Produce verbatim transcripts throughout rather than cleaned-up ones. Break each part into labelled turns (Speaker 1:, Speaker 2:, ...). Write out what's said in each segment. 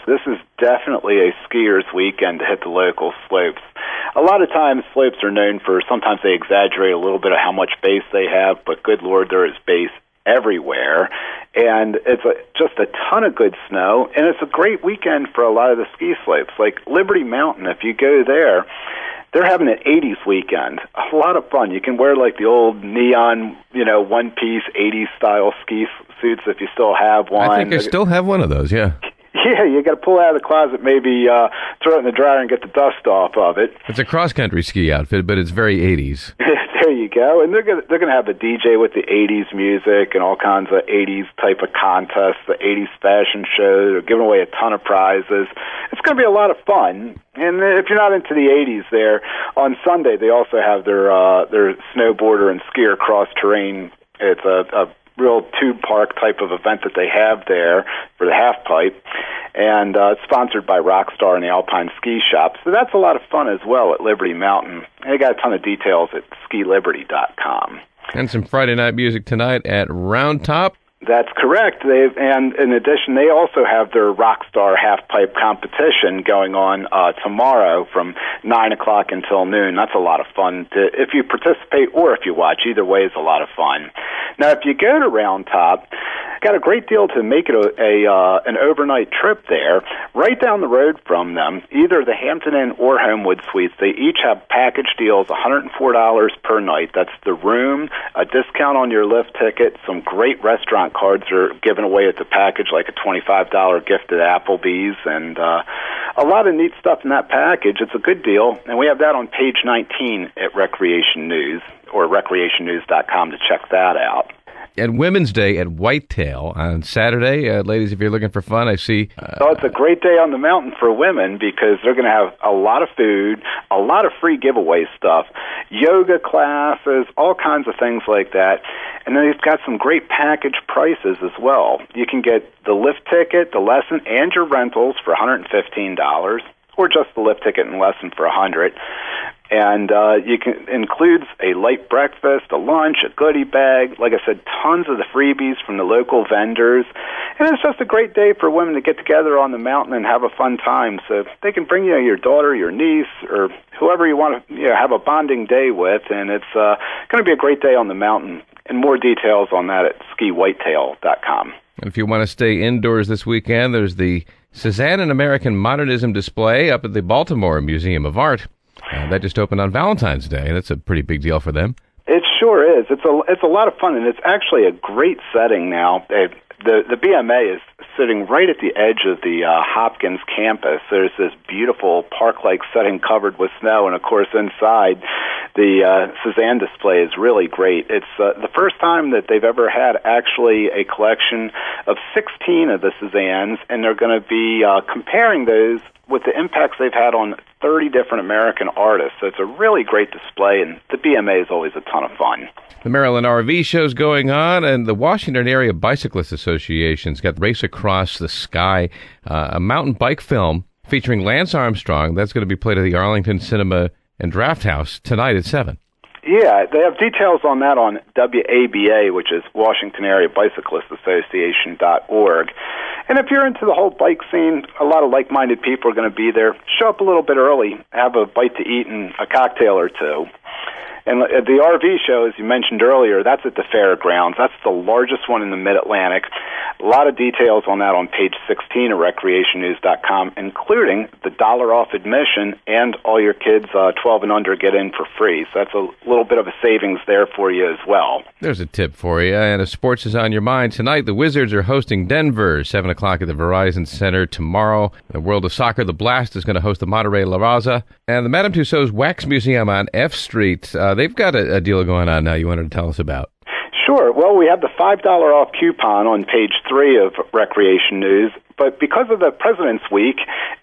Speaker 1: this is definitely a skier's weekend to hit the local slopes. A lot of times slopes are known for, sometimes they exaggerate a little bit of how much base they have, but good Lord, there is base everywhere. And it's a, just a ton of good snow, and it's a great weekend for a lot of the ski slopes. Like Liberty Mountain, if you go there, they're having an eighties weekend. A lot of fun. You can wear like the old neon, you know, one-piece eighties style ski suits if you still have one.
Speaker 2: I think I still have one of those, yeah.
Speaker 1: Yeah, you got to pull it out of the closet, maybe uh, throw it in the dryer and get the dust off of it.
Speaker 2: It's a cross-country ski outfit, but it's very eighties.
Speaker 1: There you go. And they're gonna they're gonna have a D J with the eighties music and all kinds of eighties type of contests, the eighties fashion show. They're giving away a ton of prizes. It's going to be a lot of fun. And if you're not into the eighties, there on Sunday they also have their uh, their snowboarder and skier cross terrain. It's a, a real tube park type of event that they have there for the half pipe, and uh, it's sponsored by Rockstar and the Alpine Ski Shop. So that's a lot of fun as well at Liberty Mountain. They got a ton of details at ski liberty dot com.
Speaker 2: And some Friday night music tonight at Round Top.
Speaker 1: That's correct. They've, and in addition, they also have their Rockstar half-pipe competition going on uh, tomorrow from nine o'clock until noon. That's a lot of fun to, if you participate or if you watch. Either way is a lot of fun. Now, if you go to Round Top, got a great deal to make it a, a uh, an overnight trip there. Right down the road from them, either the Hampton Inn or Homewood Suites, they each have package deals, one hundred four dollars per night. That's the room, a discount on your lift ticket, some great restaurant cards are given away at the package, like a twenty-five dollars gift at Applebee's, and uh, a lot of neat stuff in that package. It's a good deal, and we have that on page nineteen at Recreation News, or recreation news dot com to check that out.
Speaker 2: At Women's Day at Whitetail on Saturday, uh, ladies, if you're looking for fun, I see. Uh,
Speaker 1: so it's a great day on the mountain for women because they're going to have a lot of food, a lot of free giveaway stuff, yoga classes, all kinds of things like that. And then they've got some great package prices as well. You can get the lift ticket, the lesson, and your rentals for one hundred fifteen dollars, or just the lift ticket and lesson for one hundred dollars. And uh, you can includes a light breakfast, a lunch, a goodie bag. Like I said, tons of the freebies from the local vendors. And it's just a great day for women to get together on the mountain and have a fun time. So they can bring you know, your daughter, your niece, or whoever you want to you know, have a bonding day with. And it's uh, going to be a great day on the mountain. And more details on that at ski whitetail dot com.
Speaker 2: If you want to stay indoors this weekend, there's the Cezanne and American Modernism display up at the Baltimore Museum of Art. Uh, that just opened on Valentine's Day. That's a pretty big deal for them.
Speaker 1: It sure is. It's a it's a lot of fun, and it's actually a great setting now. It, the the B M A is sitting right at the edge of the uh, Hopkins campus. There's this beautiful park-like setting covered with snow, and of course inside the uh, Cezanne display is really great. It's uh, the first time that they've ever had actually a collection of sixteen of the Cezannes, and they're going to be uh, comparing those with the impacts they've had on thirty different American artists. So it's a really great display, and the B M A is always a ton of fun.
Speaker 2: The Maryland R V show's going on, and the Washington Area Bicyclists Association's got Race Across the Sky, uh, a mountain bike film featuring Lance Armstrong. That's going to be played at the Arlington Cinema and Draft House tonight at seven.
Speaker 1: Yeah, they have details on that on W A B A, which is Washington Area Bicyclists Association dot org. And if you're into the whole bike scene, a lot of like-minded people are going to be there. Show up a little bit early, have a bite to eat and a cocktail or two. And the R V show, as you mentioned earlier, that's at the fairgrounds. That's the largest one in the Mid-Atlantic. A lot of details on that on page sixteen of recreation news dot com, including the dollar off admission, and all your kids uh, twelve and under get in for free. So that's a little bit of a savings there for you as well.
Speaker 2: There's a tip for you. And if sports is on your mind tonight, the Wizards are hosting Denver, seven o'clock at the Verizon Center tomorrow. In the world of soccer, the Blast is going to host the Monterrey La Raza. And the Madame Tussauds Wax Museum on F Street, uh, they've got a, a deal going on now you wanted to tell us about.
Speaker 1: Sure. Well, we have the five dollars off coupon on page three of Recreation News. But because of the President's Week,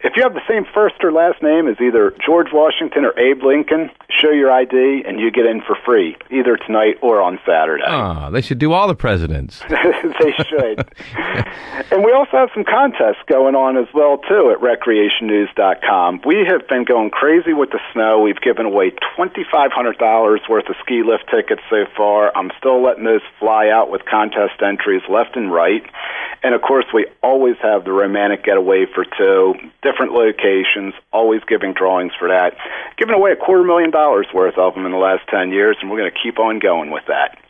Speaker 1: if you have the same first or last name as either George Washington or Abe Lincoln, show your I D and you get in for free, either tonight or on Saturday.
Speaker 2: Ah, they should do all the presidents.
Speaker 1: They should. And we also have some contests going on as well, too, at recreation news dot com. We have been going crazy with the snow. We've given away twenty-five hundred dollars worth of ski lift tickets so far. I'm still letting those fly out with contest entries left and right. And, of course, we always have the romantic getaway for two, different locations, always giving drawings for that. Giving away a quarter million dollars worth of them in the last ten years, and we're going to keep on going with that.